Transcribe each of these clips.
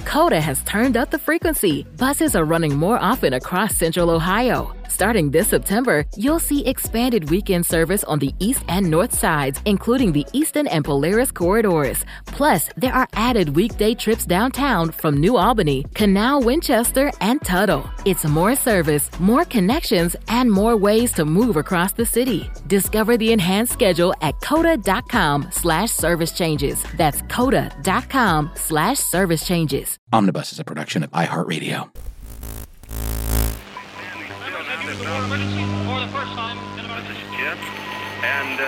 Coda has turned up the frequency. Buses are running more often across Central Ohio. Starting this September, you'll see expanded weekend service on the east and north sides, including the Eastern and Polaris corridors. Plus, there are added weekday trips downtown from New Albany, Canal, Winchester, and Tuttle. It's more service, more connections, and more ways to move across the city. Discover the enhanced schedule at coda.com/service changes. That's coda.com/service changes. Omnibus is a production of iHeartRadio. This is Jim, and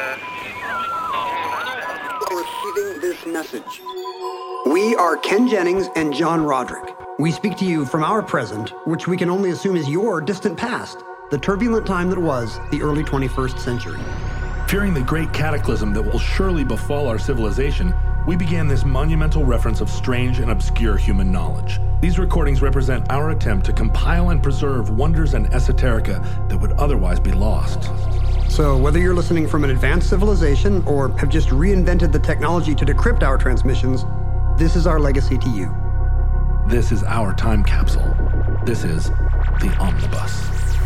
receiving this message. We are Ken Jennings and John Roderick. We speak to you from our present, which we can only assume is your distant past, the turbulent time that was the early 21st century. Fearing the great cataclysm that will surely befall our civilization, we began this monumental reference of strange and obscure human knowledge. These recordings represent our attempt to compile and preserve wonders and esoterica that would otherwise be lost. So whether you're listening from an advanced civilization or have just reinvented the technology to decrypt our transmissions, this is our legacy to you. This is our time capsule. This is the Omnibus.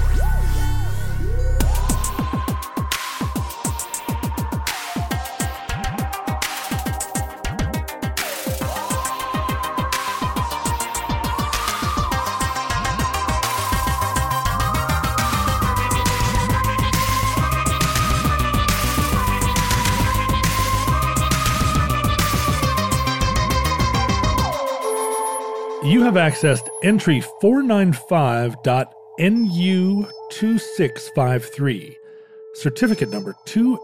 You have accessed entry 495.NU2653, certificate number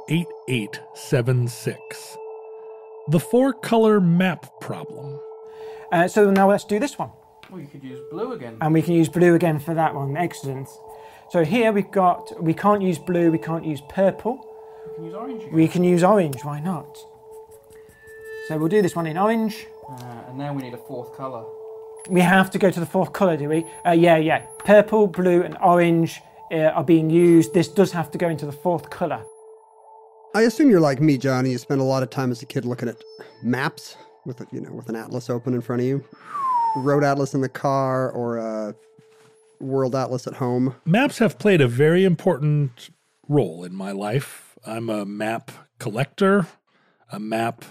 28876. The four-color map problem. So now let's do this one. Well, you could use blue again. And we can use blue again for that one. Excellent. So here we can't use blue, we can't use purple. We can use orange again. We can use orange, why not? So we'll do this one in orange. And now we need a fourth colour. We have to go to the fourth colour, do we? Yeah. Purple, blue and orange are being used. This does have to go into the fourth colour. I assume you're like me, Johnny. You spent a lot of time as a kid looking at maps with an atlas open in front of you. Road atlas in the car or a world atlas at home. Maps have played a very important role in my life. I'm a map collector, a map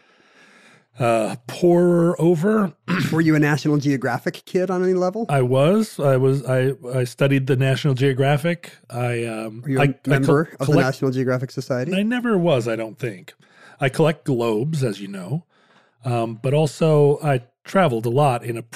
porer over. Were you a National Geographic kid on any level? I was. I studied the National Geographic. Were you a member of the National Geographic Society? I never was, I don't think. I collect globes, as you know. But also I traveled a lot in a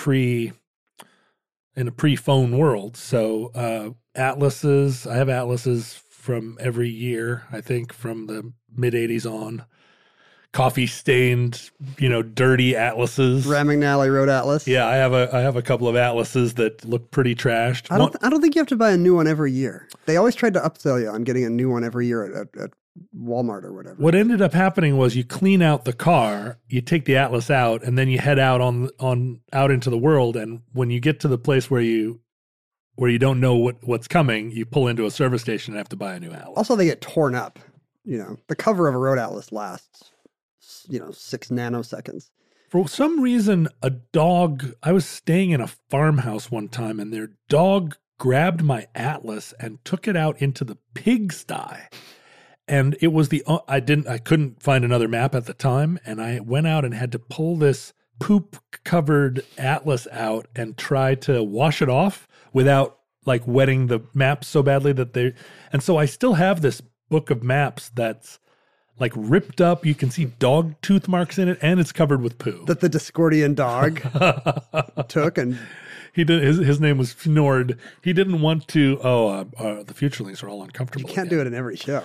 pre-phone world. So atlases, I have atlases from every year, I think from the mid-'80s on. Coffee-stained, dirty atlases. Rand McNally Road Atlas. Yeah, I have a couple of atlases that look pretty trashed. I don't think you have to buy a new one every year. They always tried to upsell you on getting a new one every year at Walmart or whatever. What ended up happening was you clean out the car, you take the atlas out, and then you head out out into the world. And when you get to the place where you don't know what's coming, you pull into a service station and have to buy a new atlas. Also, they get torn up. The cover of a Road Atlas lasts 6 nanoseconds. For some reason, I was staying in a farmhouse one time and their dog grabbed my atlas and took it out into the pigsty. And it was I couldn't find another map at the time. And I went out and had to pull this poop covered atlas out and try to wash it off without wetting the maps so badly and so I still have this book of maps that's ripped up. You can see dog tooth marks in it, and it's covered with poo. That the Discordian dog took, and he did. His name was Fjord. He didn't want to. The Futurelings are all uncomfortable. You can't do it in every show.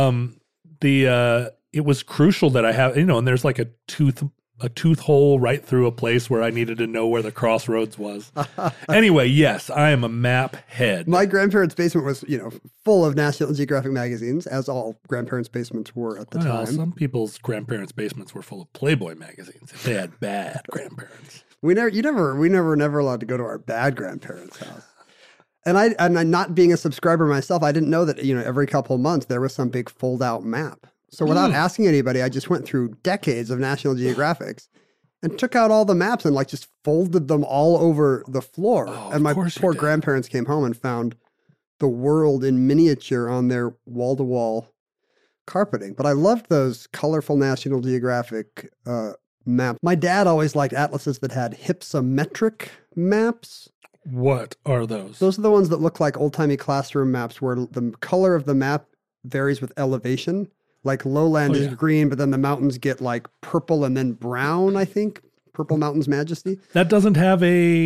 It was crucial that I have, and there's a tooth hole right through a place where I needed to know where the crossroads was. Anyway, yes, I am a map head. My grandparents' basement was, full of National Geographic magazines, as all grandparents' basements were at the time. Some people's grandparents' basements were full of Playboy magazines if they had bad grandparents. We never allowed to go to our bad grandparents' house. And I not being a subscriber myself, I didn't know that, every couple of months there was some big fold out map. So without asking anybody, I just went through decades of National Geographics and took out all the maps and like just folded them all over the floor. Oh, and my of course you poor did. grandparents came home and found the world in miniature on their wall-to-wall carpeting. But I loved those colorful National Geographic maps. My dad always liked atlases that had hypsometric maps. What are those? Those are the ones that look like old-timey classroom maps where the color of the map varies with elevation. Like lowland is green, but then the mountains get like purple and then brown, I think. Purple Mountains Majesty. That doesn't have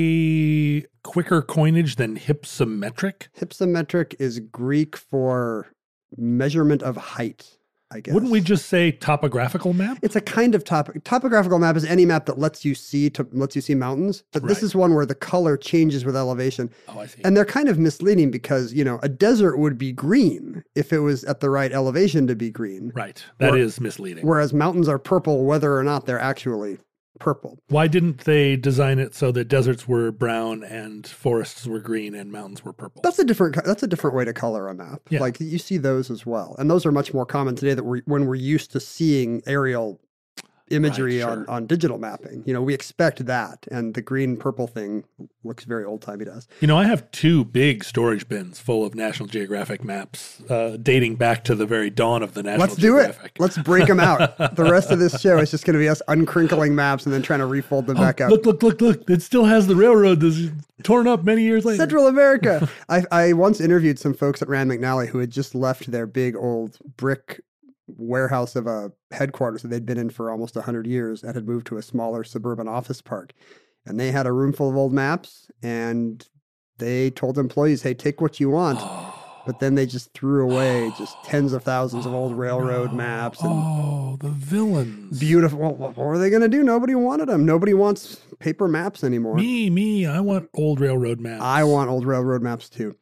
a quicker coinage than hypsometric? Hypsometric is Greek for measurement of height, I guess. Wouldn't we just say topographical map? It's a kind of topographical map is any map that lets you see mountains. But this Right. is one where the color changes with elevation. Oh, I see. And they're kind of misleading because, a desert would be green if it was at the right elevation to be green. Right. That is misleading. Whereas mountains are purple whether or not they're actually purple. Why didn't they design it so that deserts were brown and forests were green and mountains were purple? That's a different way to color a map. Yeah. Like you see those as well. And those are much more common today when we're used to seeing aerial imagery Right, sure. on digital mapping. We expect that. And the green purple thing looks very old timey to us. I have 2 big storage bins full of National Geographic maps dating back to the very dawn of the National Let's do Geographic. it. Let's break them out. The rest of this show is just going to be us uncrinkling maps and then trying to refold them back out. Look. It still has the railroad that's torn up many years later. Central America. I once interviewed some folks at Rand McNally who had just left their big old brick warehouse of a headquarters that they'd been in for almost 100 years and had moved to a smaller suburban office park. And they had a room full of old maps and they told employees, hey, take what you want. But then they just threw away just tens of thousands of old railroad maps. And Oh, the villains. beautiful. Well, what were they going to do? Nobody wanted them. Nobody wants paper maps anymore. Me. I want old railroad maps. I want old railroad maps too.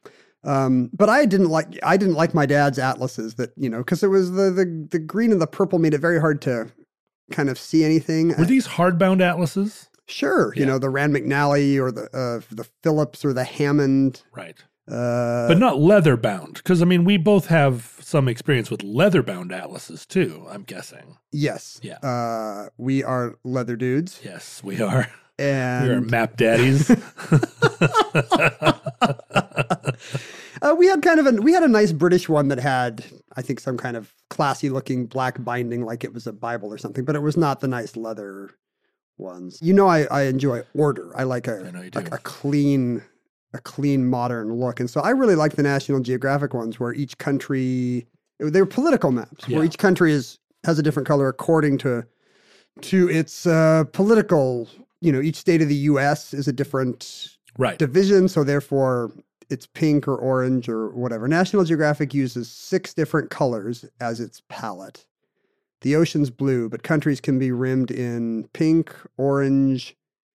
But I didn't like my dad's atlases that, because it was the green and the purple made it very hard to kind of see anything. Were these hardbound atlases? Sure. The Rand McNally or the Phillips or the Hammond. Right. But not leather bound. Because, we both have some experience with leather bound atlases too, I'm guessing. Yes. Yeah. We are leather dudes. Yes, we are. And We are map daddies. we had a nice British one that had, I think, some kind of classy looking black binding like it was a Bible or something, but it was not the nice leather ones. I enjoy order. I like I know you do. a clean modern look. And so I really like the National Geographic ones where each country, they were political maps, where Yeah. each country has a different color according to its political, each state of the U.S. is a different Right. division, so therefore it's pink or orange or whatever. National Geographic uses 6 different colors as its palette. The ocean's blue, but countries can be rimmed in pink, orange,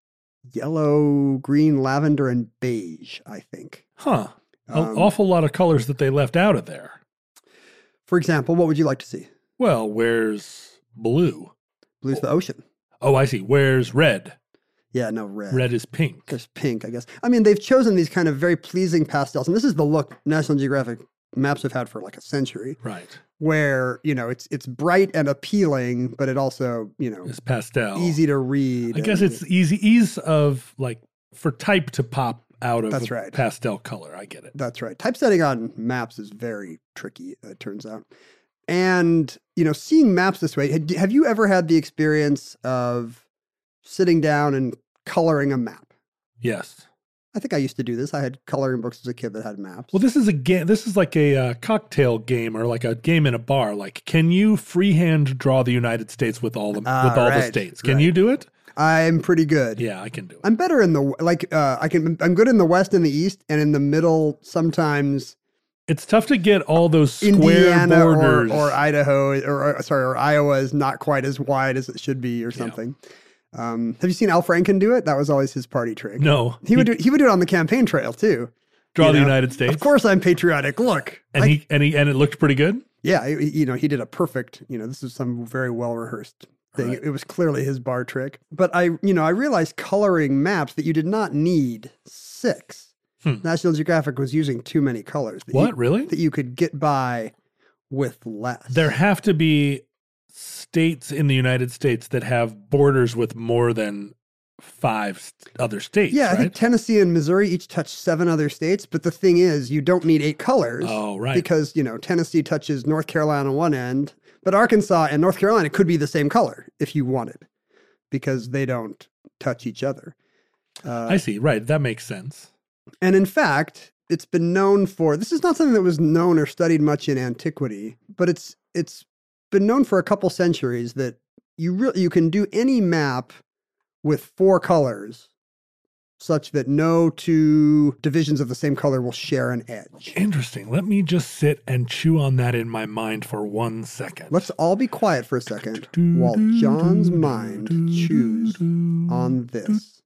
yellow, green, lavender, and beige, I think. Huh. An awful lot of colors that they left out of there. For example, what would you like to see? Well, where's blue? Blue's the ocean. Oh, I see. Where's red? Yeah, no, red. Red is pink. There's pink, I guess. They've chosen these kind of very pleasing pastels, and this is the look National Geographic maps have had for like a century. Right. Where, it's bright and appealing, but it also, It's pastel. easy to read. I guess it's ease of like for type to pop out of That's a right. pastel color. I get it. That's right. Typesetting on maps is very tricky, it turns out. And, seeing maps this way, have you ever had the experience of sitting down and coloring a map? Yes. I think I used to do this. I had coloring books as a kid that had maps. Well, this is a game. This is like a cocktail game or like a game in a bar. Like, can you freehand draw the United States with all the the states? Can you do it? I'm pretty good. Yeah, I can do it. I'm better in I'm good in the West and the East, and in the middle sometimes. It's tough to get all those square Indiana borders. or Idaho or Iowa is not quite as wide as it should be or something. Have you seen Al Franken do it? That was always his party trick. No. He would do it on the campaign trail too. Draw the United States. Of course I'm patriotic. Look. And it looked pretty good. Yeah, he did a perfect, this is some very well-rehearsed thing. Right. It was clearly his bar trick. But I realized coloring maps that you did not need 6. National Geographic was using too many colors. Really? That you could get by with less. There have to be states in the United States that have borders with more than 5 other states, Yeah, I right? think Tennessee and Missouri each touch 7 other states, but the thing is, you don't need 8 colors. Oh, right. Because, Tennessee touches North Carolina on one end, but Arkansas and North Carolina could be the same color if you wanted, because they don't touch each other. I see. Right. That makes sense. And in fact, it's been known for, this is not something that was known or studied much in antiquity, but it's been known for a couple centuries that you can do any map with 4 colors such that no 2 divisions of the same color will share an edge. Interesting. Let me just sit and chew on that in my mind for 1 second. Let's all be quiet for a second while John's mind chews on this.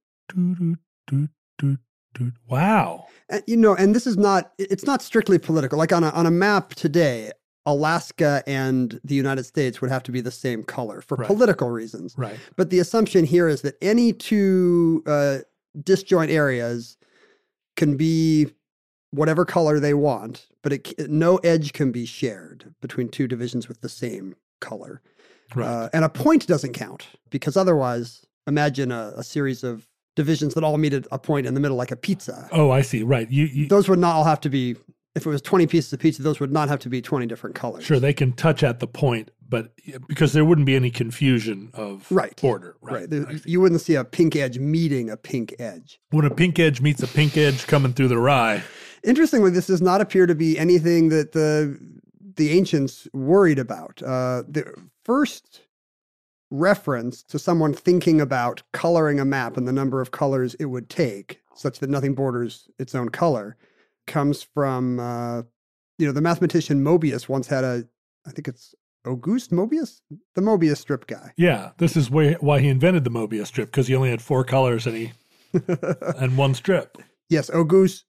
Wow. And, and this is it's not strictly political. Like on a map today, Alaska and the United States would have to be the same color for political reasons. Right. But the assumption here is that any 2 disjoint areas can be whatever color they want, but no edge can be shared between 2 divisions with the same color. Right. And a point doesn't count, because otherwise, imagine a series of divisions that all meet at a point in the middle, like a pizza. Oh, I see. Right. Those would not all have to be, if it was 20 pieces of pizza, those would not have to be 20 different colors. Sure, they can touch at the point, but because there wouldn't be any confusion of border. Right. You wouldn't see a pink edge meeting a pink edge. When a pink edge meets a pink edge coming through the rye. Interestingly, this does not appear to be anything that the ancients worried about. The first reference to someone thinking about coloring a map and the number of colors it would take, such that nothing borders its own color, comes from, the mathematician Mobius once had I think it's Auguste Mobius? The Mobius strip guy. Yeah, this is why he invented the Mobius strip, because he only had 4 colors and and 1 strip. Yes, Auguste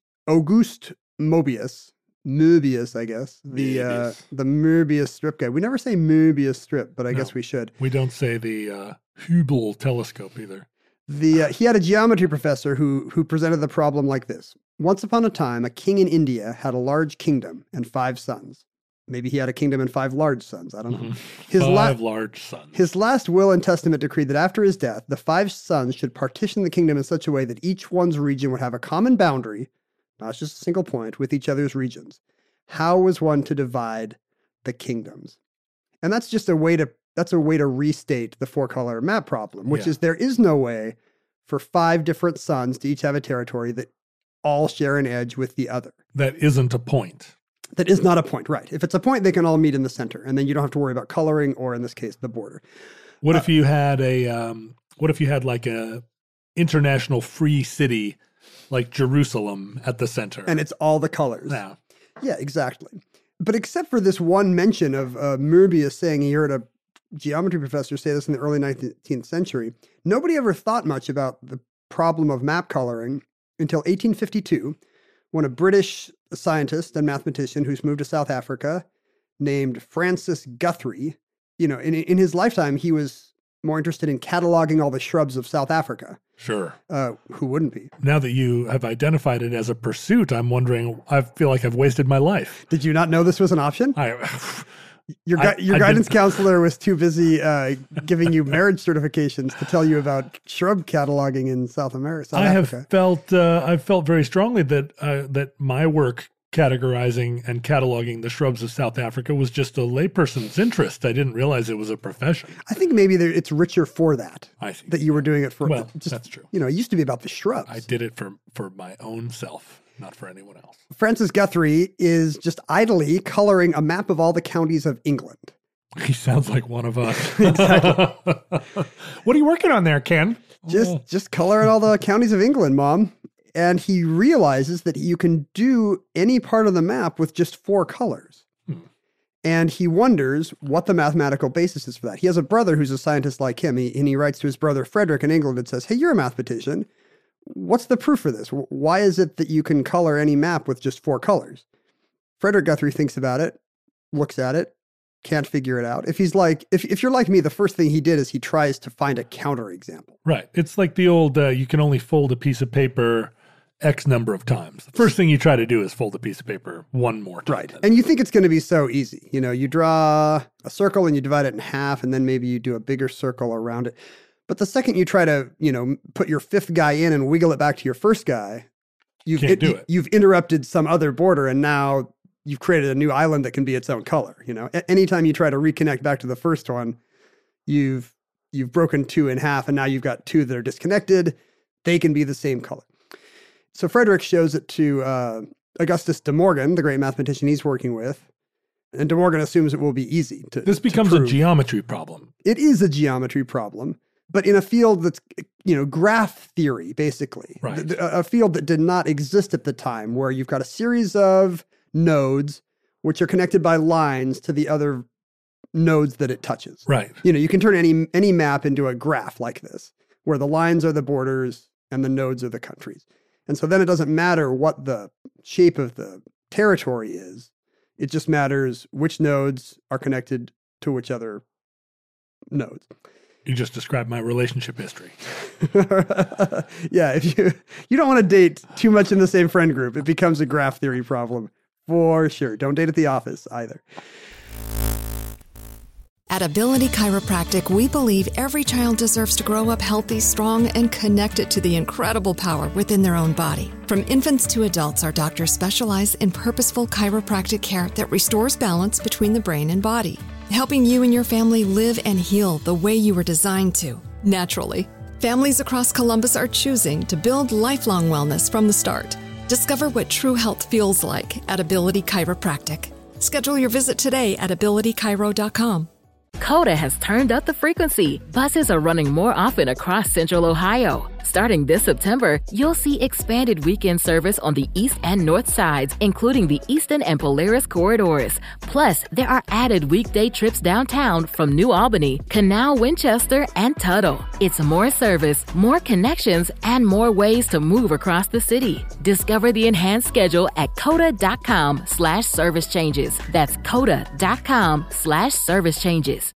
Mobius, I guess. The Mobius strip guy. We never say Mobius strip, but I guess we should. We don't say the Hubble telescope either. He had a geometry professor who presented the problem like this. Once upon a time, a king in India had a large kingdom and 5 sons. Maybe he had a kingdom and 5 large sons. I don't know. Five large sons. His last will and testament decreed that after his death, the 5 sons should partition the kingdom in such a way that each one's region would have a common boundary, not just a single point, with each other's regions. How was one to divide the kingdoms? And that's just a way to restate the 4-color map problem, which is there is no way for 5 different sons to each have a territory that all share an edge with the other. That isn't a point. That is not a point, right. If it's a point, they can all meet in the center, and then you don't have to worry about coloring or, in this case, the border. What if you had like a international free city like Jerusalem at the center? And it's all the colors. Yeah, exactly. But except for this one mention of Mobius saying he heard a geometry professor say this in the early 19th century, nobody ever thought much about the problem of map coloring until 1852, when a British scientist and mathematician who's moved to South Africa named Francis Guthrie, in his lifetime, he was more interested in cataloging all the shrubs of South Africa. Sure. Who wouldn't be? Now that you have identified it as a pursuit, I'm wondering, I feel like I've wasted my life. Did you not know this was an option? Your guidance counselor was too busy giving you marriage certifications to tell you about shrub cataloging in South America. I've felt very strongly that my work categorizing and cataloging the shrubs of South Africa was just a layperson's interest. I didn't realize it was a profession. I think maybe it's richer for that. I see. That you were doing it for. Well, that's true. It used to be about the shrubs. I did it for my own self, not for anyone else. Francis Guthrie is just idly coloring a map of all the counties of England. He sounds like one of us. Exactly. What are you working on there, Ken? Just coloring all the counties of England, Mom. And he realizes that you can do any part of the map with just 4 colors. And he wonders what the mathematical basis is for that. He has a brother who's a scientist like him, and he writes to his brother Frederick in England and says, hey, you're a mathematician. What's the proof for this? Why is it that you can color any map with just 4 colors? Frederick Guthrie thinks about it, looks at it, can't figure it out. If you're like me, the first thing he did is he tries to find a counterexample. Right. It's like the old, you can only fold a piece of paper X number of times. The first thing you try to do is fold a piece of paper one more time. Right. And you think it's going to be so easy. You know, you draw a circle and you divide it in half, and then maybe you do a bigger circle around it. But the second you try to, you know, put your fifth guy in and wiggle it back to your first guy, you've interrupted some other border, and now you've created a new island that can be its own color. You know, anytime you try to reconnect back to the first one, you've broken two in half, and now you've got two that are disconnected. They can be the same color. So Frederick shows it to Augustus De Morgan, the great mathematician he's working with, and De Morgan assumes it will be easy to This becomes to a prove. geometry problem. It is a geometry problem, but in a field that's, you know, graph theory, basically. Right. A field that did not exist at the time, where you've got a series of nodes which are connected by lines to the other nodes that it touches. Right. You know, you can turn any map into a graph like this, where the lines are the borders and the nodes are the countries. And so then it doesn't matter what the shape of the territory is. It just matters which nodes are connected to which other nodes. You just described my relationship history. Yeah, if you don't want to date too much in the same friend group, it becomes a graph theory problem for sure. Don't date at the office either. At Ability Chiropractic, we believe every child deserves to grow up healthy, strong, and connected to the incredible power within their own body. From infants to adults, our doctors specialize in purposeful chiropractic care that restores balance between the brain and body, helping you and your family live and heal the way you were designed to, naturally. Families across Columbus are choosing to build lifelong wellness from the start. Discover what true health feels like at Ability Chiropractic. Schedule your visit today at abilitychiro.com. Coda has turned up the frequency. Buses are running more often across Central Ohio. Starting this September, you'll see expanded weekend service on the east and north sides, including the Eastern and Polaris corridors. Plus, there are added weekday trips downtown from New Albany, Canal, Winchester, and Tuttle. It's more service, more connections, and more ways to move across the city. Discover the enhanced schedule at coda.com/service changes. That's coda.com/service changes.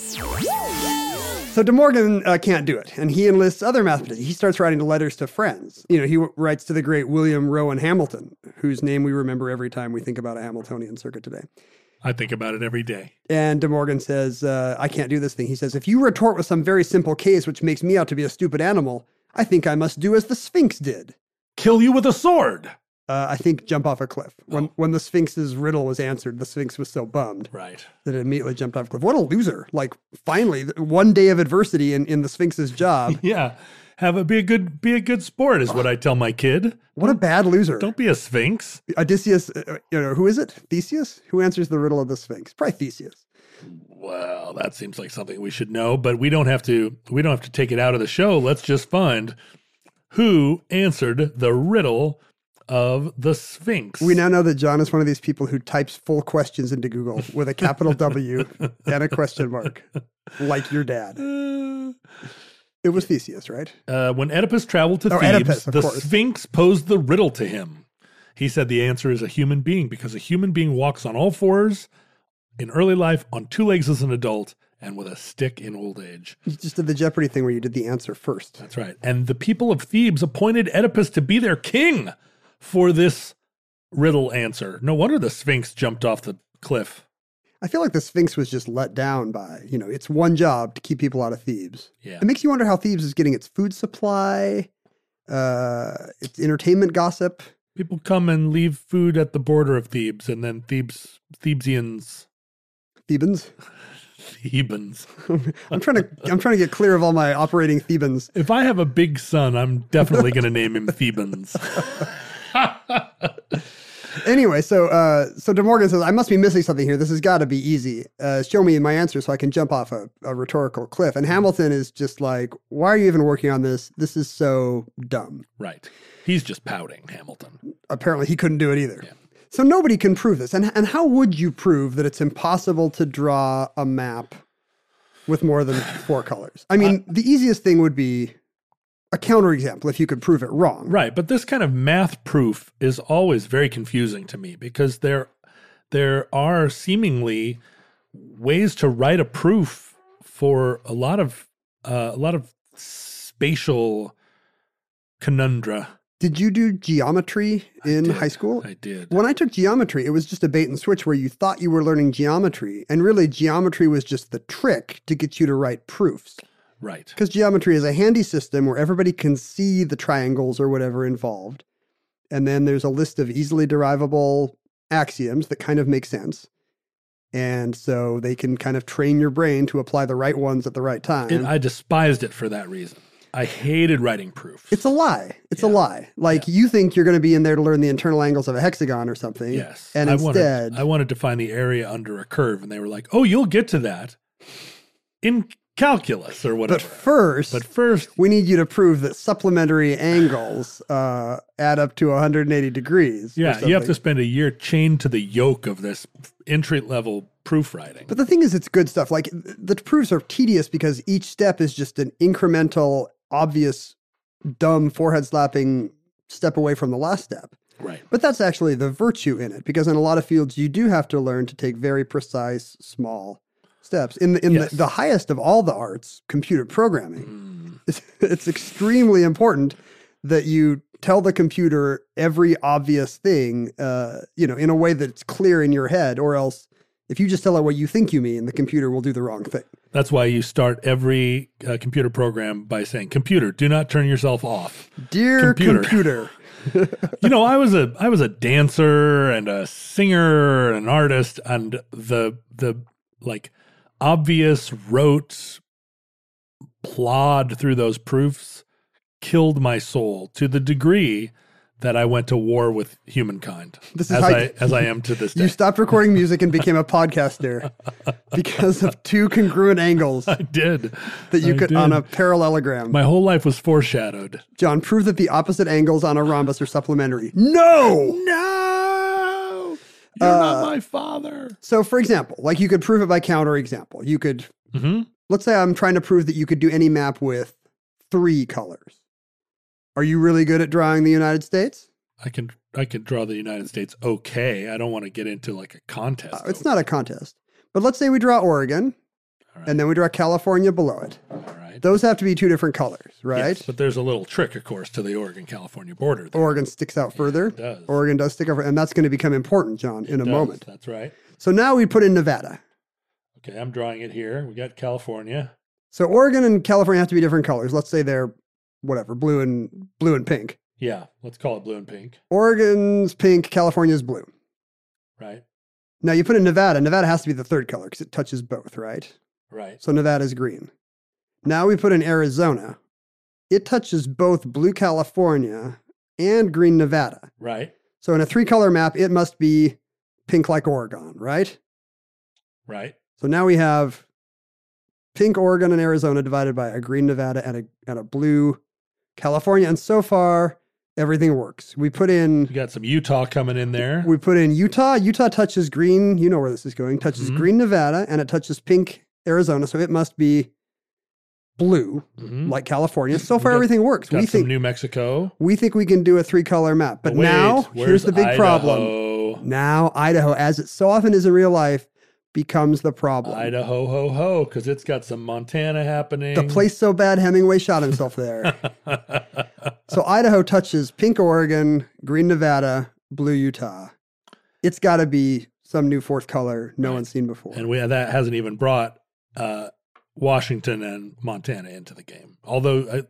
So De Morgan can't do it, and he enlists other mathematicians. He starts writing letters to friends. You know, he writes to the great William Rowan Hamilton, whose name we remember every time we think about a Hamiltonian circuit today. I think about it every day. And De Morgan says, I can't do this thing. He says, if you retort with some very simple case which makes me out to be a stupid animal, I think I must do as the Sphinx did. Kill you with a sword. I think jump off a cliff. When the Sphinx's riddle was answered, the Sphinx was so bummed Right. that it immediately jumped off a cliff. What a loser. Like, finally, one day of adversity in the Sphinx's job. Yeah. Be a good sport is what I tell my kid. What a bad loser. Don't be a Sphinx. Odysseus, who is it? Theseus? Who answers the riddle of the Sphinx? Probably Theseus. Well, that seems like something we should know, but we don't have to take it out of the show. Let's just find who answered the riddle of the Sphinx. We now know that John is one of these people who types full questions into Google with a capital W and a question mark, like your dad. It was Theseus, right? When Oedipus traveled to Thebes, Oedipus, of the course. Sphinx posed the riddle to him. He said the answer is a human being, because a human being walks on all fours in early life, on two legs as an adult, and with a stick in old age. You just did the Jeopardy thing where you did the answer first. That's right. And the people of Thebes appointed Oedipus to be their king for this riddle answer. No wonder the Sphinx jumped off the cliff. I feel like the Sphinx was just let down by, its one job to keep people out of Thebes. Yeah. It makes you wonder how Thebes is getting its food supply, its entertainment gossip. People come and leave food at the border of Thebes, and then Thebesians. Thebans? Thebans. I'm trying to get clear of all my operating Thebans. If I have a big son, I'm definitely going to name him Thebans. Anyway, so De Morgan says, I must be missing something here. This has got to be easy. Show me my answer so I can jump off a rhetorical cliff. And Hamilton is just like, why are you even working on this? This is so dumb. Right. He's just pouting, Hamilton. Apparently he couldn't do it either. Yeah. So nobody can prove this. And how would you prove that it's impossible to draw a map with more than 4 colors? I mean, the easiest thing would be a counterexample if you could prove it wrong. Right, but this kind of math proof is always very confusing to me, because there are seemingly ways to write a proof for a lot of spatial conundra. Did you do geometry in high school? I did. When I took geometry, it was just a bait and switch where you thought you were learning geometry, and really geometry was just the trick to get you to write proofs. Right. Because geometry is a handy system where everybody can see the triangles or whatever involved, and then there's a list of easily derivable axioms that kind of make sense. And so they can kind of train your brain to apply the right ones at the right time. I despised it for that reason. I hated writing proofs. It's a lie. It's a lie. Like you think you're going to be in there to learn the internal angles of a hexagon or something. Yes. And instead... I wanted to find the area under a curve, and they were like, oh, you'll get to that in calculus or whatever. But first, we need you to prove that supplementary angles add up to 180 degrees. Yeah, you have to spend a year chained to the yoke of this entry-level proofwriting. But the thing is, it's good stuff. Like, the proofs are tedious because each step is just an incremental, obvious, dumb, forehead-slapping step away from the last step. Right. But that's actually the virtue in it, because in a lot of fields, you do have to learn to take very precise, small steps. In the highest of all the arts, computer programming, it's extremely important that you tell the computer every obvious thing, in a way that's clear in your head, or else if you just tell it what you think you mean, the computer will do the wrong thing. That's why you start every computer program by saying, computer, do not turn yourself off. Dear computer. I was a dancer and a singer and an artist, and the like obvious rote plod through those proofs killed my soul to the degree that I went to war with humankind, as I am to this day. You stopped recording music and became a podcaster because of two congruent angles. I did. That you could on a parallelogram. My whole life was foreshadowed. John, prove that the opposite angles on a rhombus are supplementary. No! You're not my father. So, for example, like you could prove it by counterexample. You could, let's say I'm trying to prove that you could do any map with 3 colors. Are you really good at drawing the United States? I can draw the United States okay. I don't want to get into like a contest. It's not a contest. But let's say we draw Oregon, and then we draw California below it. All right. Those have to be 2 different colors, right? Yes, but there's a little trick, of course, to the Oregon-California border there. Oregon sticks out further. It does. Oregon does stick out, and that's going to become important, John, in a moment. That's right. So now we put in Nevada. Okay, I'm drawing it here. We got California. So Oregon and California have to be different colors. Let's say they're whatever, blue and pink. Yeah, let's call it blue and pink. Oregon's pink, California's blue. Right. Now you put in Nevada. Nevada has to be the 3rd color because it touches both, right? Right. So Nevada's green. Now we put in Arizona. It touches both blue California and green Nevada. Right. So in a 3-color map, it must be pink like Oregon, right? Right. So now we have pink Oregon and Arizona divided by a green Nevada and a blue California. And so far, everything works. We got some Utah coming in there. We put in Utah. Utah touches green. You know where this is going. Touches green Nevada, and it touches pink Arizona. So it must be blue, like California. So far, everything works. We think New Mexico. We think we can do a 3-color map. But now, here's the big problem. Now, Idaho, as it so often is in real life, becomes the problem. Idaho, ho, ho, because it's got some Montana happening. The place so bad Hemingway shot himself there. So Idaho touches pink Oregon, green Nevada, blue Utah. It's got to be some new 4th color no one's seen before. And that hasn't even brought Washington and Montana into the game. Although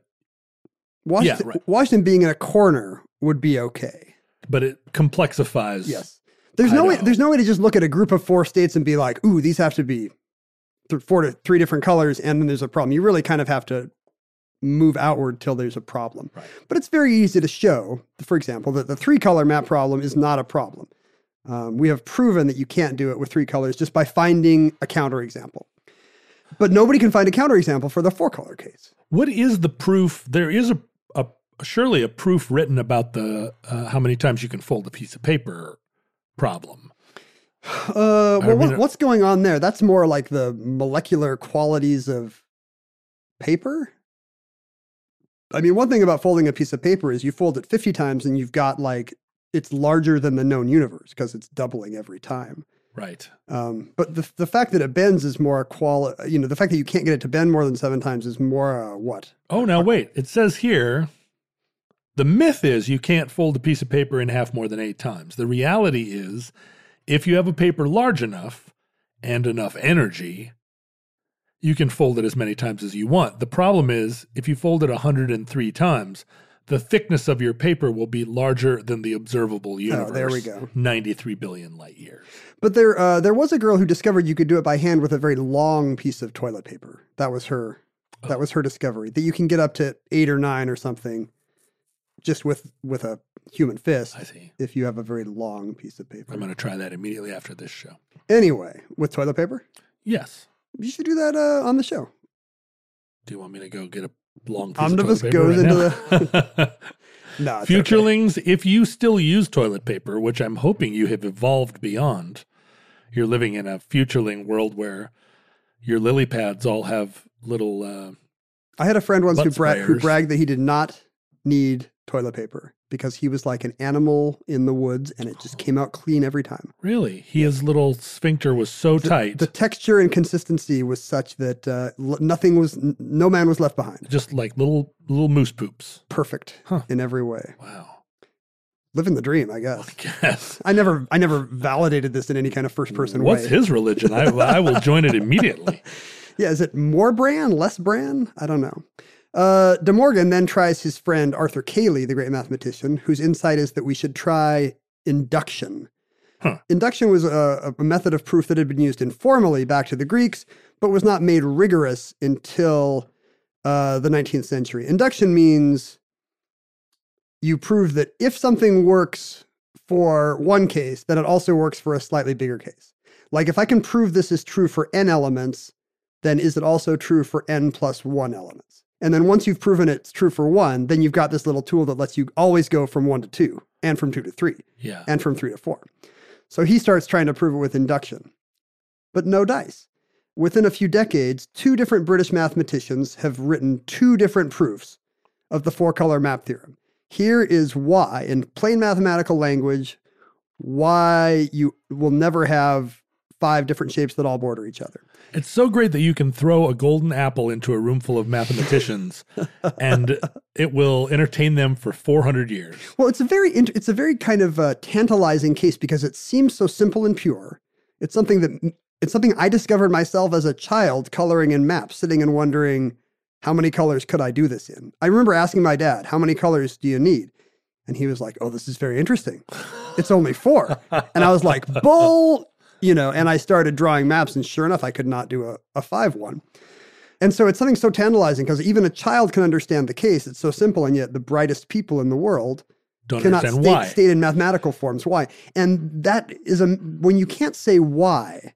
Washington being in a corner would be okay. But it complexifies. Yes. There's no way to just look at a group of 4 states and be like, ooh, these have to be 3 different colors, and then there's a problem. You really kind of have to move outward till there's a problem. Right. But it's very easy to show, for example, that the 3-color map problem is not a problem. We have proven that you can't do it with 3 colors just by finding a counterexample. But nobody can find a counterexample for the 4-color case. What is the proof? There is surely a proof written about the how many times you can fold a piece of paper problem. What's going on there? That's more like the molecular qualities of paper. I mean, one thing about folding a piece of paper is you fold it 50 times and you've got it's larger than the known universe because it's doubling every time. Right. But the fact that it bends is more the fact that you can't get it to bend more than 7 times is more what? Oh, now wait. It says here, The myth is you can't fold a piece of paper in half more than 8 times. The reality is if you have a paper large enough and enough energy, you can fold it as many times as you want. The problem is if you fold it 103 times, the thickness of your paper will be larger than the observable universe. Oh, there we go. 93 billion light years. But there was a girl who discovered you could do it by hand with a very long piece of toilet paper. That was her discovery, that you can get up to 8 or 9 or something just with a human fist. I see. If you have a very long piece of paper. I'm going to try that immediately after this show. Anyway, with toilet paper? Yes. You should do that on the show. Do you want me to go get a long piece Omnibus of toilet paper goes right into now? the... No, it's Futurelings, if you still use toilet paper, which I'm hoping you have evolved beyond, you're living in a futureling world where your lily pads all have little I had a friend once who sprayers. bragged that he did not need toilet paper because he was like an animal in the woods and it just came out clean every time. Really? His little sphincter was so tight. The texture and consistency was such that no man was left behind. Just like little moose poops. Perfect in every way. Wow. Living the dream, I guess. Yes. I never validated this in any kind of first person way. What's his religion? I will join it immediately. Yeah, is it more Bran, less Bran? I don't know. De Morgan then tries his friend Arthur Cayley, the great mathematician, whose insight is that we should try induction. Induction was a method of proof that had been used informally back to the Greeks, but was not made rigorous until the 19th century. Induction means you prove that if something works for one case, then it also works for a slightly bigger case. Like if I can prove this is true for n elements, then is it also true for n plus 1 elements? And then once you've proven it's true for 1, then you've got this little tool that lets you always go from 1 to 2, and from 2 to 3, and from 3 to 4. So he starts trying to prove it with induction. But no dice. Within a few decades, 2 different British mathematicians have written 2 different proofs of the 4-color map theorem. Here is why, in plain mathematical language, why you will never have 5 different shapes that all border each other. It's so great that you can throw a golden apple into a room full of mathematicians and it will entertain them for 400 years. Well, it's a very kind of tantalizing case because it seems so simple and pure. It's something I discovered myself as a child coloring in maps, sitting and wondering, how many colors could I do this in? I remember asking my dad, how many colors do you need? And he was like, oh, this is very interesting. It's only 4. And I was like, bull, and I started drawing maps and sure enough, I could not do a 5 one. And so it's something so tantalizing because even a child can understand the case. It's so simple. And yet the brightest people in the world cannot state in mathematical forms why. And that is when you can't say why.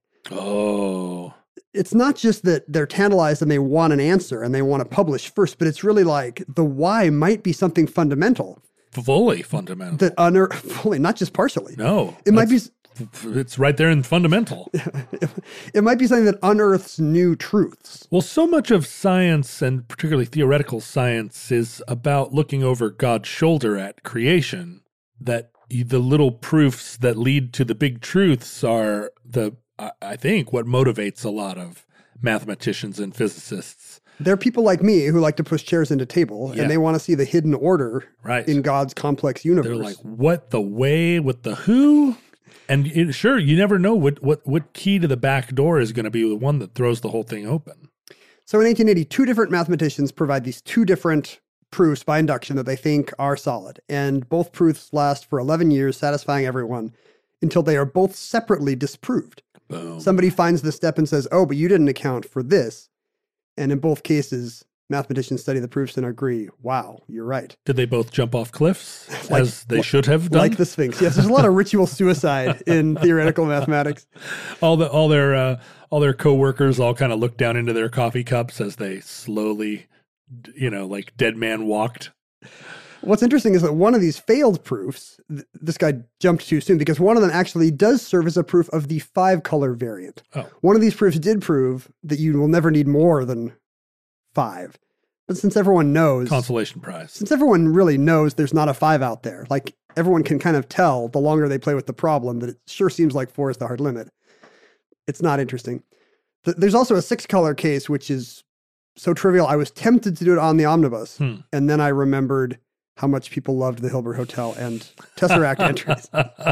Oh. It's not just that they're tantalized and they want an answer and they want to publish first, but it's really like the why might be something fundamental. Fully fundamental. That fully, not just partially. No. It might be... It's right there in fundamental. It might be something that unearths new truths. Well, so much of science, and particularly theoretical science, is about looking over God's shoulder at creation, that the little proofs that lead to the big truths are I think, what motivates a lot of mathematicians and physicists. There are people like me who like to push chairs into table, and they want to see the hidden order in God's complex universe. They're like, what the way with the who? And sure, you never know what key to the back door is going to be the one that throws the whole thing open. So in 1880, 2 different mathematicians provide these 2 different proofs by induction that they think are solid. And both proofs last for 11 years, satisfying everyone, until they are both separately disproved. Boom. Somebody finds the step and says, oh, but you didn't account for this. And in both cases, mathematicians study the proofs and agree, wow, you're right. Did they both jump off cliffs as they should have done? Like the Sphinx. Yes, there's a lot of ritual suicide in theoretical mathematics. All their coworkers all kind of looked down into their coffee cups as they slowly, like dead man walked. What's interesting is that one of these failed proofs, this guy jumped too soon because one of them actually does serve as a proof of the 5-color variant. Oh. One of these proofs did prove that you will never need more than 5. But since everyone knows... Consolation prize. Since everyone really knows there's not a 5 out there, like everyone can kind of tell the longer they play with the problem that it sure seems like 4 is the hard limit. It's not interesting. There's also a 6-color case, which is so trivial. I was tempted to do it on the omnibus, and then I remembered how much people loved the Hilbert Hotel and Tesseract entries.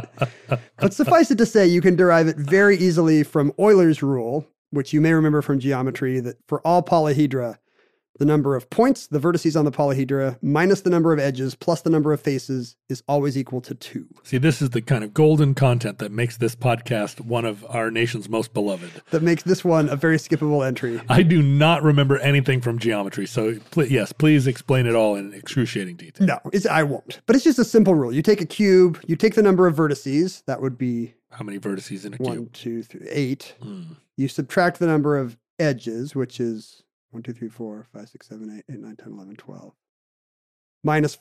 But suffice it to say, you can derive it very easily from Euler's rule, which you may remember from geometry, that for all polyhedra, the number of points, the vertices on the polyhedra, minus the number of edges, plus the number of faces is always equal to 2. See, this is the kind of golden content that makes this podcast one of our nation's most beloved. That makes this one a very skippable entry. I do not remember anything from geometry, so yes, please explain it all in excruciating detail. No, I won't. But it's just a simple rule. You take a cube, you take the number of vertices, that would be... How many vertices in a cube? 1, 2, 3, 8. You subtract the number of edges, which is 1, 2, 3, 4, 5, 6, 7, 8, 9, 10, 11, 12. Minus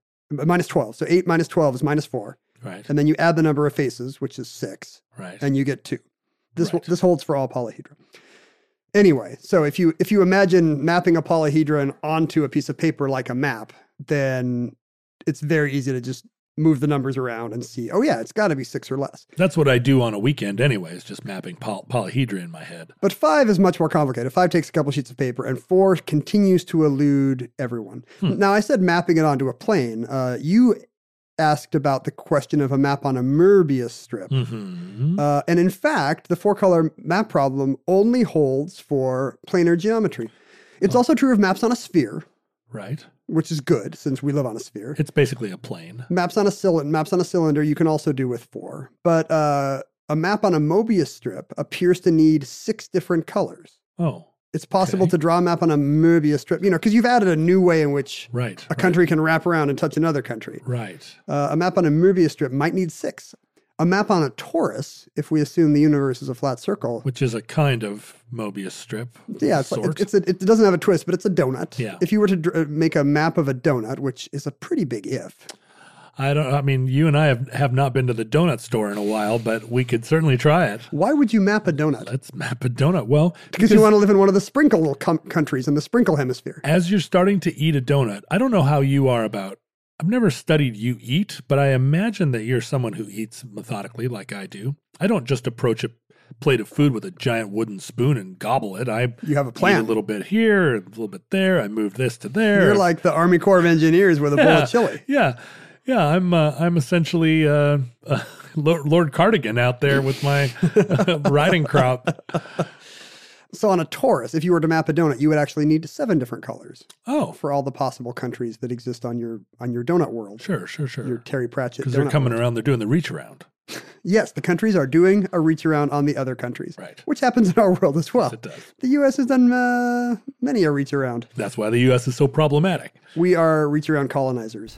12. So 8 minus 12 is minus 4. Right. And then you add the number of faces, which is 6. Right. And you get 2. This holds for all polyhedra. Anyway, so if you imagine mapping a polyhedron onto a piece of paper like a map, then it's very easy to just move the numbers around and see, oh yeah, it's got to be 6 or less. That's what I do on a weekend anyways, just mapping polyhedra in my head. But 5 is much more complicated. 5 takes a couple sheets of paper, and 4 continues to elude everyone. Now, I said mapping it onto a plane. You asked about the question of a map on a Möbius strip. Mm-hmm. And in fact, the 4-color map problem only holds for planar geometry. It's also true of maps on a sphere. Right. Which is good, since we live on a sphere. It's basically a plane. Maps on a cylinder you can also do with 4. But a map on a Möbius strip appears to need 6 different colors. Oh. It's possible to draw a map on a Möbius strip, because you've added a new way in which a country can wrap around and touch another country. Right. A map on a Möbius strip might need 6. A map on a torus, if we assume the universe is a flat circle. Which is a kind of Möbius strip. Yeah, it doesn't have a twist, but it's a donut. Yeah. If you were to make a map of a donut, which is a pretty big if. You and I have not been to the donut store in a while, but we could certainly try it. Why would you map a donut? Let's map a donut. Well, because you want to live in one of the sprinkle countries in the sprinkle hemisphere. As you're starting to eat a donut, I don't know how you are about, I've never studied you eat, but I imagine that you're someone who eats methodically like I do. I don't just approach a plate of food with a giant wooden spoon and gobble it. You have a plan. Eat a little bit here, a little bit there. I move this to there. You're like the Army Corps of Engineers with a bowl of chili. Yeah. Yeah, I'm essentially Lord Cardigan out there with my riding crop. So on a torus, if you were to map a donut, you would actually need 7 different colors. Oh, for all the possible countries that exist on your donut world. Sure. Your Terry Pratchett. Because they're coming around, they're doing the reach around. Yes, the countries are doing a reach around on the other countries. Right. Which happens in our world as well. Yes, it does. The U.S. has done many a reach around. That's why the U.S. is so problematic. We are reach around colonizers.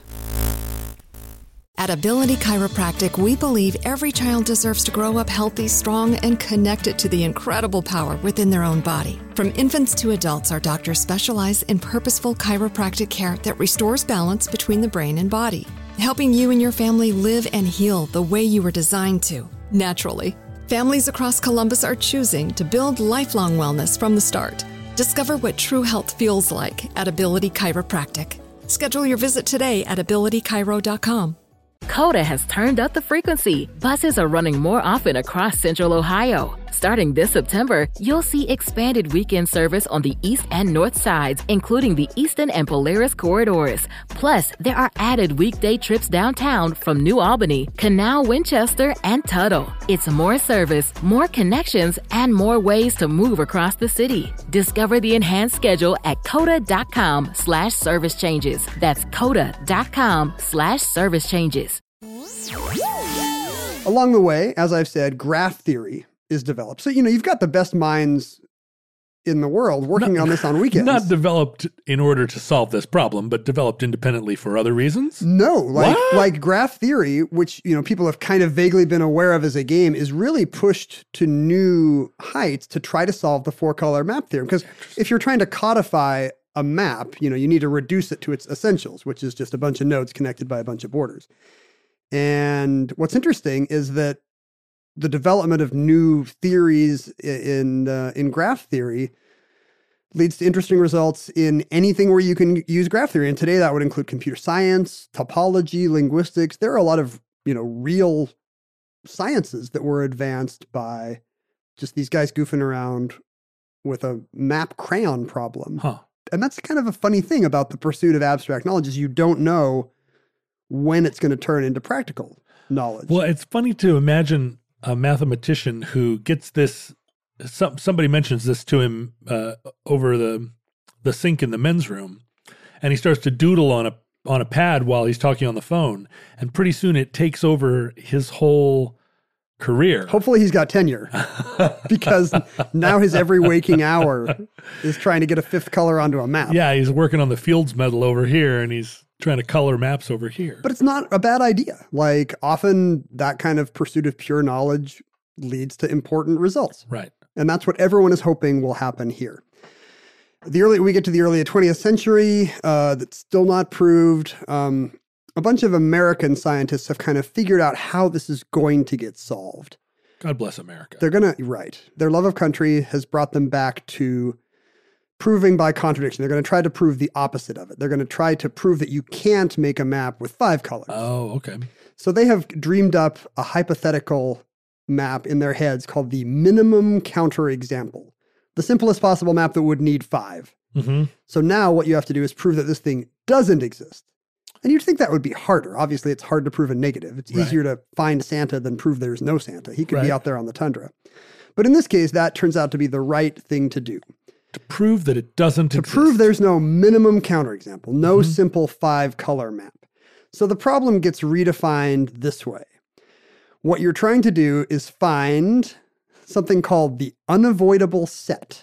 At Ability Chiropractic, we believe every child deserves to grow up healthy, strong, and connected to the incredible power within their own body. From infants to adults, our doctors specialize in purposeful chiropractic care that restores balance between the brain and body, helping you and your family live and heal the way you were designed to, naturally. Families across Columbus are choosing to build lifelong wellness from the start. Discover what true health feels like at Ability Chiropractic. Schedule your visit today at abilitychiro.com. Coda has turned up the frequency. Buses are running more often across Central Ohio. Starting this September, you'll see expanded weekend service on the east and north sides, including the Eastern and Polaris corridors. Plus, there are added weekday trips downtown from New Albany, Canal, Winchester, and Tuttle. It's more service, more connections, and more ways to move across the city. Discover the enhanced schedule at coda.com/service changes. That's coda.com/service changes. Along the way, as I've said, graph theory is developed. So, you've got the best minds in the world working on this on weekends. Not developed in order to solve this problem, but developed independently for other reasons? No, like graph theory, which, people have kind of vaguely been aware of as a game, is really pushed to new heights to try to solve the 4-color map theorem. Because if you're trying to codify a map, you need to reduce it to its essentials, which is just a bunch of nodes connected by a bunch of borders. And what's interesting is that the development of new theories in graph theory leads to interesting results in anything where you can use graph theory. And today that would include computer science, topology, linguistics. There are a lot of, real sciences that were advanced by just these guys goofing around with a map crayon problem. Huh. And that's kind of a funny thing about the pursuit of abstract knowledge is you don't know when it's going to turn into practical knowledge. Well, it's funny to imagine a mathematician who gets this. Somebody mentions this to him over the sink in the men's room, and he starts to doodle on a pad while he's talking on the phone, and pretty soon it takes over his whole career. Hopefully he's got tenure, because now his every waking hour is trying to get a fifth color onto a map. Yeah, he's working on the Fields Medal over here, and he's trying to color maps over here. But it's not a bad idea. Like, often that kind of pursuit of pure knowledge leads to important results. Right. And that's what everyone is hoping will happen here. We get to the early 20th century, that's still not proved. A bunch of American scientists have kind of figured out how this is going to get solved. God bless America. Right. Their love of country has brought them back to proving by contradiction. They're going to try to prove the opposite of it. They're going to try to prove that you can't make a map with 5 colors. Oh, okay. So they have dreamed up a hypothetical map in their heads called the minimum counterexample, the simplest possible map that would need 5. Mm-hmm. So now what you have to do is prove that this thing doesn't exist. And you'd think that would be harder. Obviously, it's hard to prove a negative. It's easier to find Santa than prove there's no Santa. He could be out there on the tundra. But in this case, that turns out to be the right thing to do. To prove that it doesn't exist. To prove there's no minimum counterexample, no simple 5-color map. So the problem gets redefined this way. What you're trying to do is find something called the unavoidable set.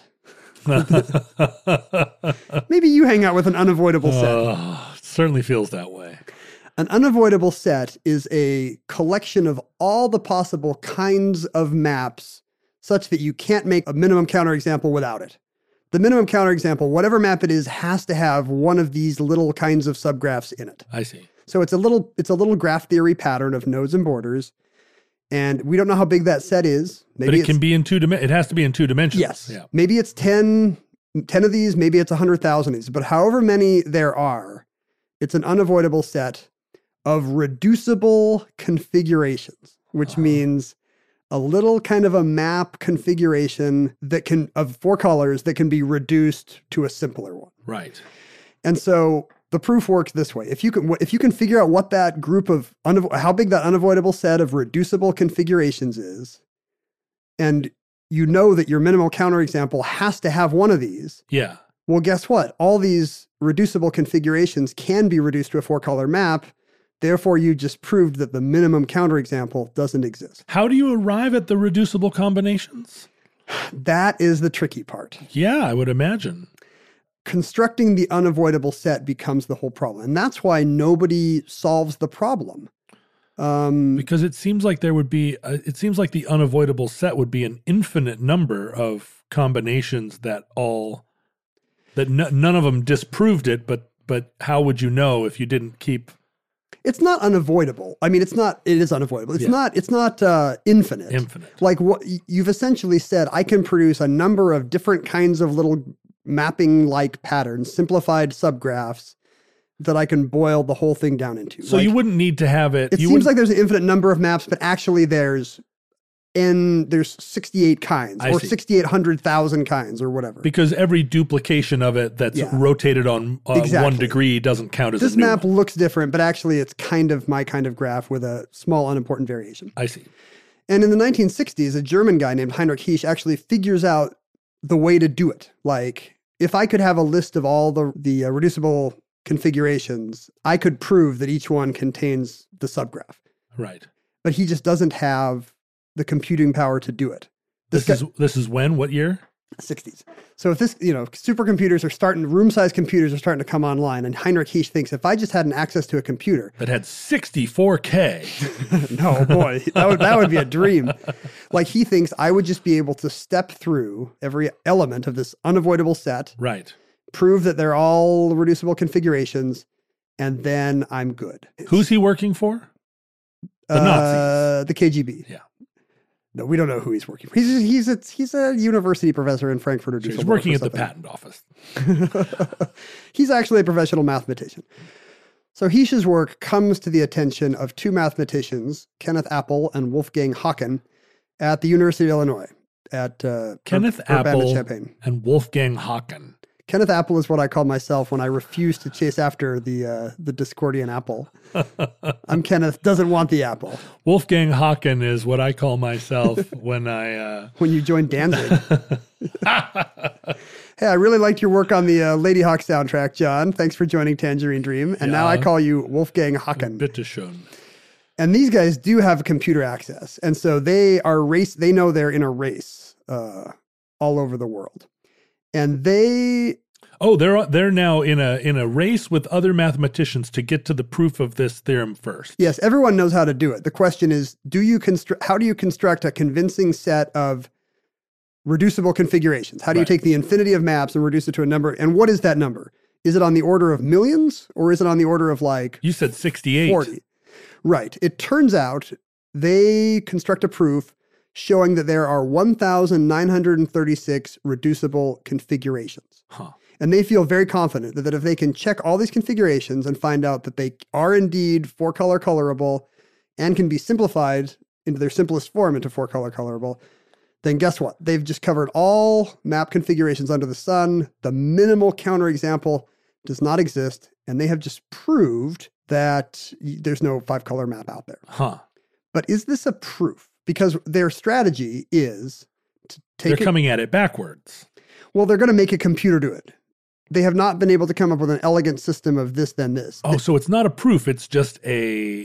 Maybe you hang out with an unavoidable set. Certainly feels that way. An unavoidable set is a collection of all the possible kinds of maps such that you can't make a minimum counterexample without it. The minimum counterexample, whatever map it is, has to have one of these little kinds of subgraphs in it. I see. So it's a little graph theory pattern of nodes and borders. And we don't know how big that set is. Maybe it can be in 2 dimensions. It has to be in 2 dimensions. Yes. Yeah. Maybe it's 10 of these, maybe it's 100,000 of these. But however many there are, it's an unavoidable set of reducible configurations, which means a little kind of a map configuration of 4 colors that can be reduced to a simpler one. Right. And so the proof works this way. If you can figure out what that group of how big that unavoidable set of reducible configurations is, and you know that your minimal counterexample has to have one of these. Yeah. Well, guess what? All these reducible configurations can be reduced to a 4-color map. Therefore, you just proved that the minimum counterexample doesn't exist. How do you arrive at the reducible combinations? That is the tricky part. Yeah, I would imagine. Constructing the unavoidable set becomes the whole problem. And that's why nobody solves the problem. Because it seems like there would be, the unavoidable set would be an infinite number of combinations that none of them disproved it, but how would you know if you didn't keep? It's not unavoidable. I mean, it is unavoidable. It's not infinite. Infinite. Like what you've essentially said, I can produce a number of different kinds of little mapping-like patterns, simplified subgraphs that I can boil the whole thing down into. So you wouldn't need to have it. It seems like there's an infinite number of maps, but actually there's 68 kinds or 6,800,000 kinds or whatever. Because every duplication of it that's rotated on 1 degree doesn't count as this a new map one. looks different, but actually it's kind of my kind of graph with a small unimportant variation. I see. And in the 1960s, a German guy named Heinrich Heesch actually figures out the way to do it. Like, if I could have a list of all the reducible configurations, I could prove that each one contains the subgraph. Right. But he just doesn't have the computing power to do it. This is when? What year? 60s. So if supercomputers are room-sized computers are starting to come online, and Heinrich Heesch thinks if I just had an access to a computer that had 64K. No, boy, that would be a dream. Like, he thinks I would just be able to step through every element of this unavoidable set. Right. Prove that they're all reducible configurations, and then I'm good. Who's he working for? The Nazis. The KGB. Yeah. No, we don't know who he's working for. He's a university professor in Frankfurt or Düsseldorf. He's working at the patent office. He's actually a professional mathematician. So Heesch's work comes to the attention of 2 mathematicians, Kenneth Appel and Wolfgang Haken, at the University of Illinois at Kenneth Appel Champaign. and Wolfgang Haken. Kenneth Apple is what I call myself when I refuse to chase after the Discordian apple. I'm Kenneth doesn't want the apple. Wolfgang Haken is what I call myself when when you join Danzig. Hey, I really liked your work on the Lady Hawk soundtrack, John. Thanks for joining Tangerine Dream. And now I call you Wolfgang Haken. Bitteschön. And these guys do have computer access. And so they know they're in a race all over the world. And they're now in a race with other mathematicians to get to the proof of this theorem first. Yes, everyone knows how to do it. The question is, how do you construct a convincing set of reducible configurations? How do you take the infinity of maps and reduce it to a number? And what is that number? Is it on the order of millions, or is it on the order of like... You said 68. 40. Right. It turns out they construct a proof showing that there are 1,936 reducible configurations. Huh. And they feel very confident that if they can check all these configurations and find out that they are indeed four-color colorable and can be simplified into their simplest form into four-color colorable, then guess what? They've just covered all map configurations under the sun. The minimal counterexample does not exist, and they have just proved that there's no five-color map out there. Huh. But is this a proof? Because their strategy is to take They're coming at it backwards. Well, they're going to make a computer do it. They have not been able to come up with an elegant system of this, then this. Oh, so it's not a proof. It's just a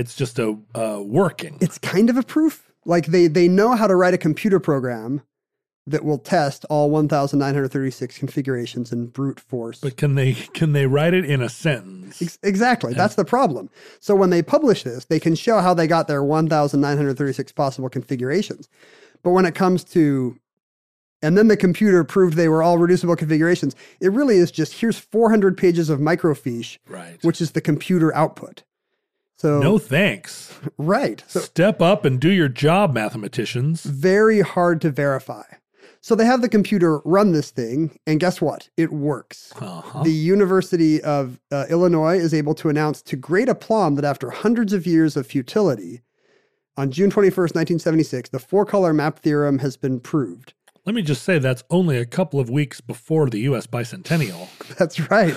working. It's kind of a proof. Like they know how to write a computer program that will test all 1,936 configurations in brute force. But can they write it in a sentence? Exactly. That's the problem. So when they publish this, they can show how they got their 1,936 possible configurations. But when it comes to, and then the computer proved they were all reducible configurations, it really is just, here's 400 pages of microfiche, right, which is the computer output. So no thanks. Right. So, step up and do your job, mathematicians. Very hard to verify. So they have the computer run this thing, and guess what? It works. The University of Illinois is able to announce to great aplomb that after hundreds of years of futility, on June 21st, 1976, the four-color map theorem has been proved. Let me just say that's only a couple of weeks before the U.S. bicentennial. That's right.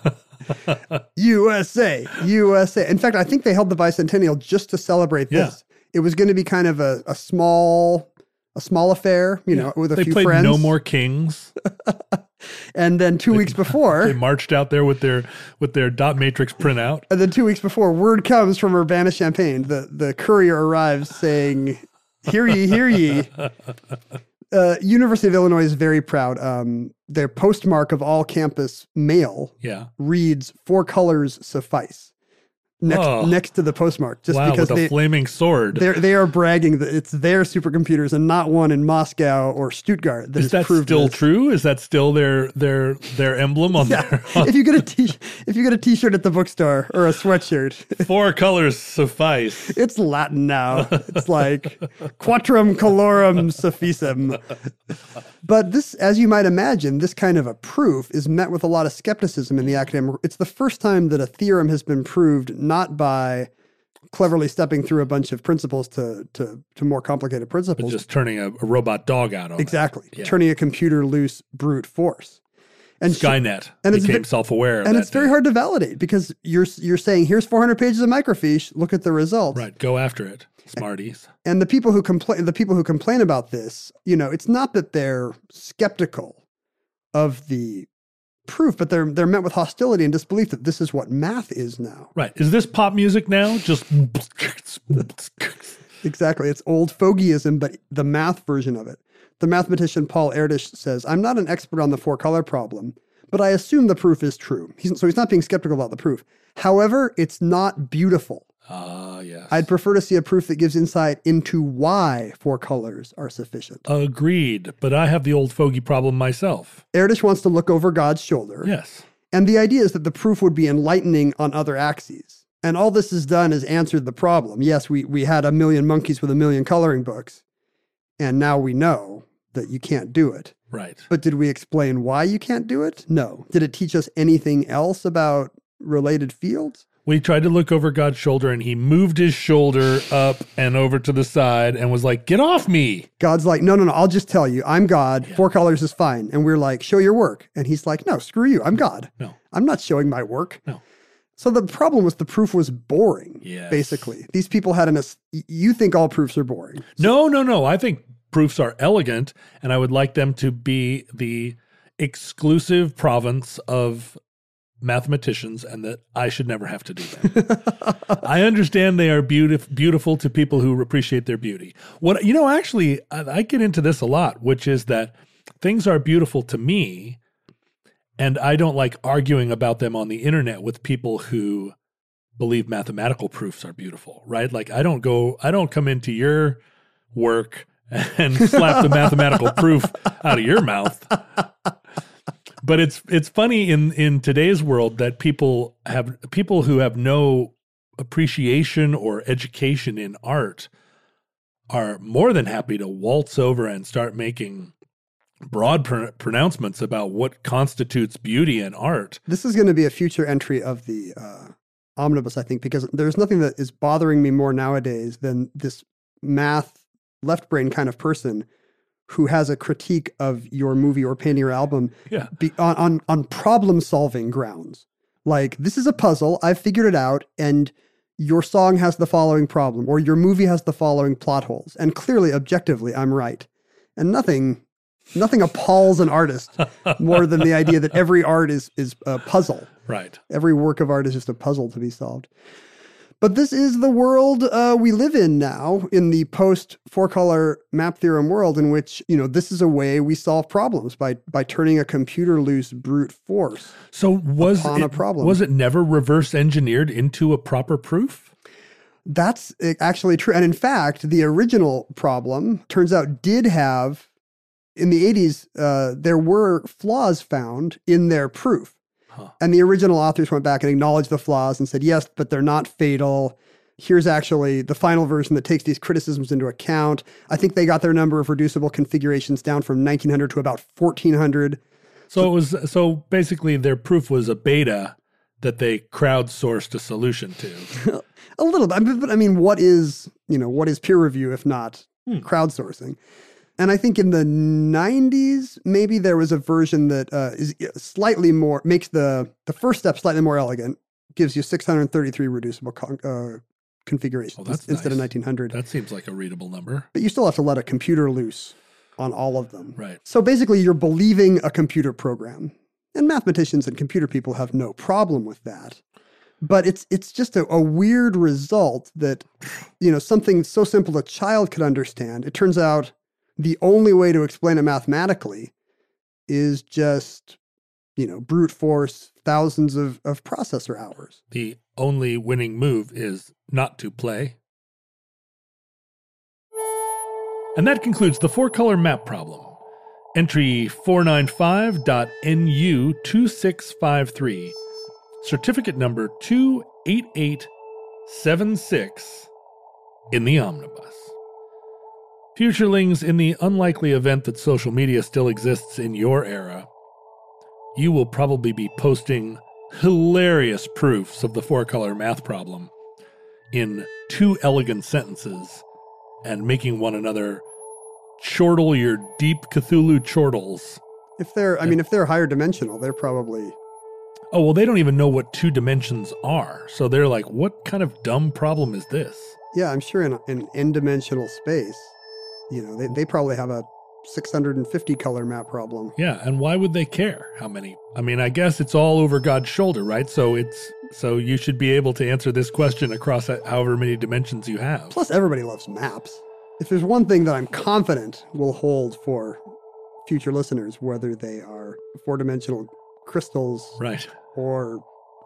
USA. In fact, I think they held the bicentennial just to celebrate this. It was going to be kind of a small affair, you know, with a few friends. They played No More Kings. And then 2 weeks before, they marched out there with their dot matrix printout. And then 2 weeks before, word comes from Urbana-Champaign. The courier arrives saying, "Hear ye, hear ye." University of Illinois is very proud. Their postmark of all campus mail reads "4 colors suffice" next to the postmark. Just because with a flaming sword. They are bragging that it's their supercomputers and not one in Moscow or Stuttgart. Is that still true? Is that still their emblem on there? If you get a T-shirt at the bookstore or a sweatshirt, 4 colors suffice. It's Latin now. It's like quatrum colorum sufficem. But this, as you might imagine, this kind of a proof is met with a lot of skepticism in the academic. It's the first time that a theorem has been proved not by cleverly stepping through a bunch of principles to more complicated principles. But just turning a robot dog out on Exactly. Yeah. Turning a computer loose brute force. And Skynet became self-aware. And it's very hard to validate because you're saying, here's 400 pages of microfiche, look at the results. Right, go after it, smarties. And the people who complain about this, you know, it's not that they're skeptical of the proof, but they're met with hostility and disbelief that this is what math is now. Right. Is this pop music now? Just Exactly. It's old fogeyism, but the math version of it. The mathematician Paul Erdős says, "I'm not an expert on the 4-color problem, but I assume the proof is true." So he's not being skeptical about the proof. However, it's not beautiful. Yes. I'd prefer to see a proof that gives insight into why 4 colors are sufficient. Agreed, but I have the old fogey problem myself. Erdős wants to look over God's shoulder. Yes. And the idea is that the proof would be enlightening on other axes. And all this has done is answered the problem. Yes, we had a million monkeys with a million coloring books, and now we know that you can't do it. Right. But did we explain why you can't do it? No. Did it teach us anything else about related fields? We tried to look over God's shoulder, and he moved his shoulder up and over to the side and was like, get off me. God's like, no, I'll just tell you, I'm God. Yeah. 4 colors is fine. And we're like, show your work. And he's like, no, screw you. I'm God. No. I'm not showing my work. No. So the problem was the proof was boring, basically. These people had you think all proofs are boring. No. I think proofs are elegant, and I would like them to be the exclusive province of mathematicians, and that I should never have to do that. I understand they are beautiful to people who appreciate their beauty. Actually, I get into this a lot, which is that things are beautiful to me, and I don't like arguing about them on the internet with people who believe mathematical proofs are beautiful, right? Like I don't come into your work and slap the mathematical proof out of your mouth. But it's funny in today's world that people who have no appreciation or education in art are more than happy to waltz over and start making broad pronouncements about what constitutes beauty in art. This is going to be a future entry of the omnibus, I think, because there's nothing that is bothering me more nowadays than this math left brain kind of person who has a critique of your movie or painting or album on problem-solving grounds. Like, this is a puzzle, I've figured it out, and your song has the following problem, or your movie has the following plot holes, and clearly, objectively, I'm right. And nothing appalls an artist more than the idea that every art is a puzzle. Right. Every work of art is just a puzzle to be solved. But this is the world we live in now, in the post-4-color map theorem world, in which, this is a way we solve problems by turning a computer loose brute force upon a problem. Was it never reverse engineered into a proper proof? That's actually true. And in fact, the original problem, turns out, did have, in the 80s, there were flaws found in their proof. And the original authors went back and acknowledged the flaws and said, yes, but they're not fatal. Here's actually the final version that takes these criticisms into account. I think they got their number of reducible configurations down from 1900 to about 1400. So basically their proof was a beta that they crowdsourced a solution to. A little bit. But I mean, what is peer review if not crowdsourcing? And I think in the 90s, maybe there was a version that is slightly more, makes the first step slightly more elegant, gives you 633 reducible configurations instead of 1900. That seems like a readable number. But you still have to let a computer loose on all of them. Right. So basically, you're believing a computer program. And mathematicians and computer people have no problem with that. But it's just a weird result that, something so simple a child could understand. It turns out the only way to explain it mathematically is just, brute force thousands of processor hours. The only winning move is not to play. And that concludes the 4-color map problem. Entry 495.NU2653. Certificate number 28876 in the omnibus. Futurelings, in the unlikely event that social media still exists in your era, you will probably be posting hilarious proofs of the 4-color math problem in 2 elegant sentences and making one another chortle your deep Cthulhu chortles. If they're higher dimensional, they're probably... Oh, well, they don't even know what 2 dimensions are. So they're like, what kind of dumb problem is this? Yeah, I'm sure in an n-dimensional space, they probably have a 650 color map problem. Yeah, and why would they care how many? I mean, I guess it's all over God's shoulder, right? So you should be able to answer this question across however many dimensions you have. Plus, everybody loves maps. If there's one thing that I'm confident will hold for future listeners, whether they are 4-dimensional crystals, right, or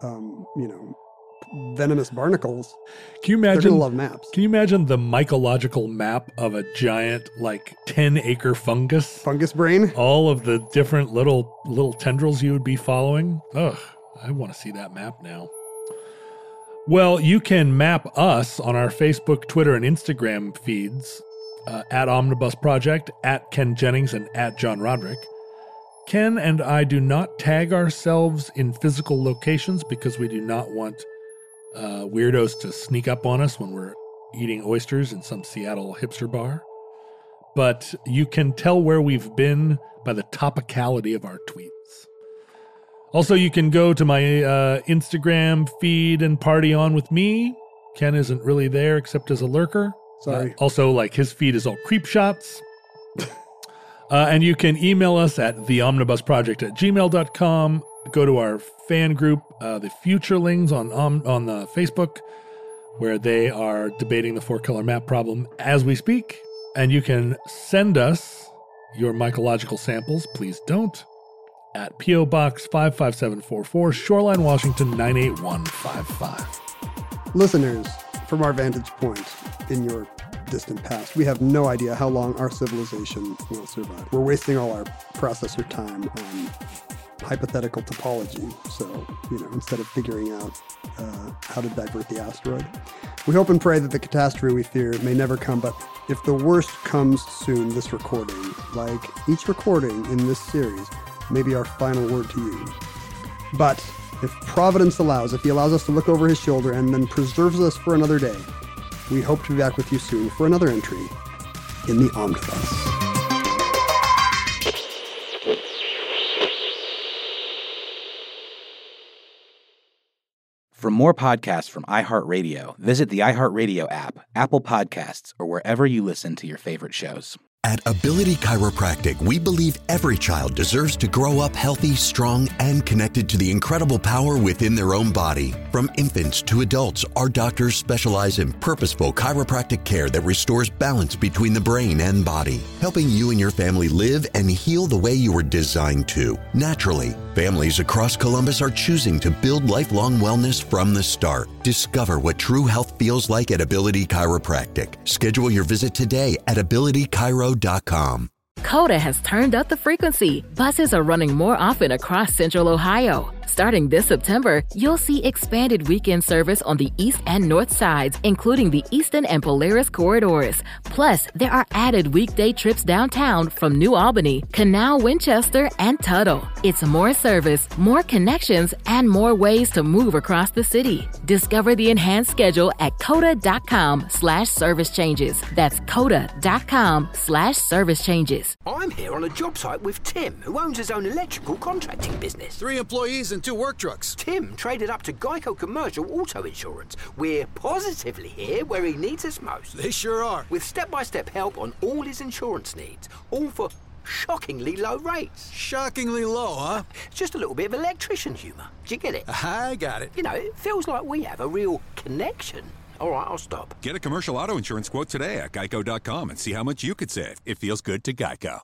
venomous barnacles. Can you imagine? They're gonna love maps. Can you imagine the mycological map of a giant, 10-acre fungus brain? All of the different little tendrils you would be following. Ugh, I want to see that map now. Well, you can map us on our Facebook, Twitter, and Instagram feeds at Omnibus Project, at Ken Jennings, and at John Roderick. Ken and I do not tag ourselves in physical locations because we do not want weirdos to sneak up on us when we're eating oysters in some Seattle hipster bar. But you can tell where we've been by the topicality of our tweets. Also, you can go to my Instagram feed and party on with me. Ken isn't really there except as a lurker. Sorry. Also, like, his feed is all creep shots. And you can email us at theomnibusproject@gmail.com. Go to our fan group, the Futurelings, on the Facebook, where they are debating the 4-color map problem as we speak. And you can send us your mycological samples, please don't, at P.O. Box 55744, Shoreline, Washington 98155. Listeners, from our vantage point in your distant past, we have no idea how long our civilization will survive. We're wasting all our processor time on hypothetical topology. So, instead of figuring out how to divert the asteroid, we hope and pray that the catastrophe we fear may never come. But if the worst comes soon, this recording, like each recording in this series, may be our final word to you. But if Providence allows, if he allows us to look over his shoulder and then preserves us for another day, we hope to be back with you soon for another entry in the Omnibus. For more podcasts from iHeartRadio, visit the iHeartRadio app, Apple Podcasts, or wherever you listen to your favorite shows. At Ability Chiropractic, we believe every child deserves to grow up healthy, strong, and connected to the incredible power within their own body. From infants to adults, our doctors specialize in purposeful chiropractic care that restores balance between the brain and body, helping you and your family live and heal the way you were designed to, naturally. Families across Columbus are choosing to build lifelong wellness from the start. Discover what true health feels like at Ability Chiropractic. Schedule your visit today at abilitychiro.com. Coda has turned up the frequency. Buses are running more often across Central Ohio. Starting this September, you'll see expanded weekend service on the east and north sides, including the Eastern and Polaris corridors. Plus, there are added weekday trips downtown from New Albany, Canal, Winchester, and Tuttle. It's more service, more connections, and more ways to move across the city. Discover the enhanced schedule at coda.com/service changes. That's coda.com/service changes. I'm here on a job site with Tim, who owns his own electrical contracting business. 3 employees and 2 work trucks. Tim traded up to Geico Commercial Auto Insurance. We're positively here where he needs us most. They sure are. With step-by-step help on all his insurance needs, all for shockingly low rates. Shockingly low, huh? Just a little bit of electrician humour. Do you get it? I got it. It feels like we have a real connection. All right, I'll stop. Get a commercial auto insurance quote today at geico.com and see how much you could save. It feels good to Geico.